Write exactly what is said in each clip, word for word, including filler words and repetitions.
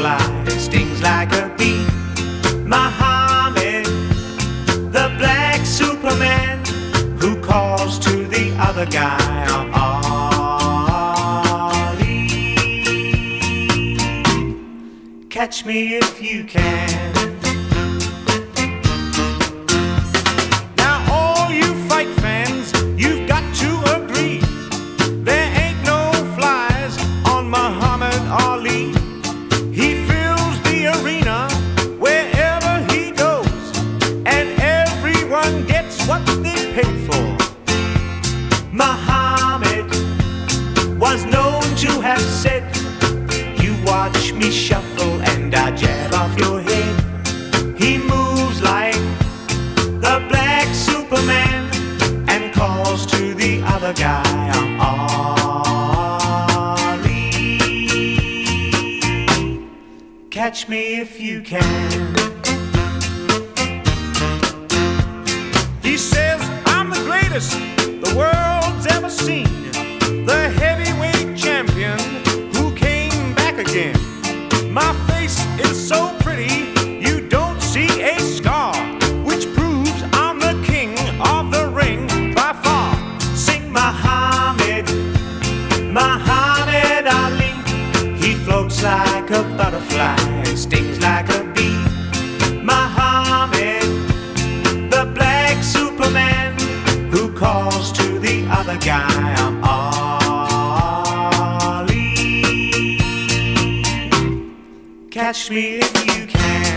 butterfly, it stings like a bee. Muhammad, the black Superman, who calls to the other guy, I'm Ali. Catch me if you can. Now all you fight fans, you've got to agree, there ain't no flies on Muhammad Ali. He fills the arena wherever he goes, and everyone gets what they pay for. Muhammad was known to have said, you watch me shuffle and I jab off your head. He moves like the black Superman and calls to the other guy, I'm Ali. Catch me if you can. He says, I'm the greatest the world's ever seen, the heavyweight champion who came back again. My face is so pretty, you don't see a scar, which proves I'm the king of the ring by far. Sing Muhammad, Muhammad Ali. He floats like a butterfly and stings like a bee. Muhammad, the black Superman, who calls to the other guy, I'm Ali. Catch me if you can.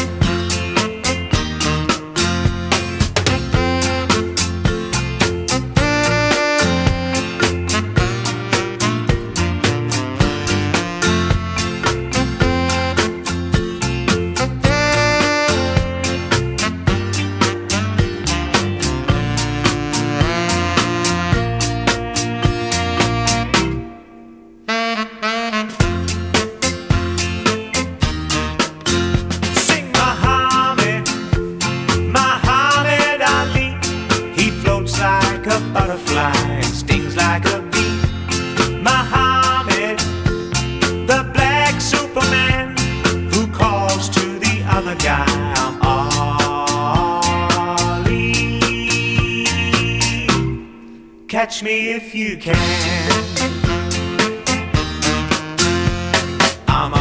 Butterfly and stings like a bee. Muhammad, the black Superman, who calls to the other guy, I'm Ali. Catch me if you can. I'm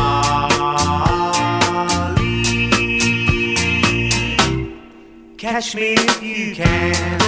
Ali. Catch me if you can.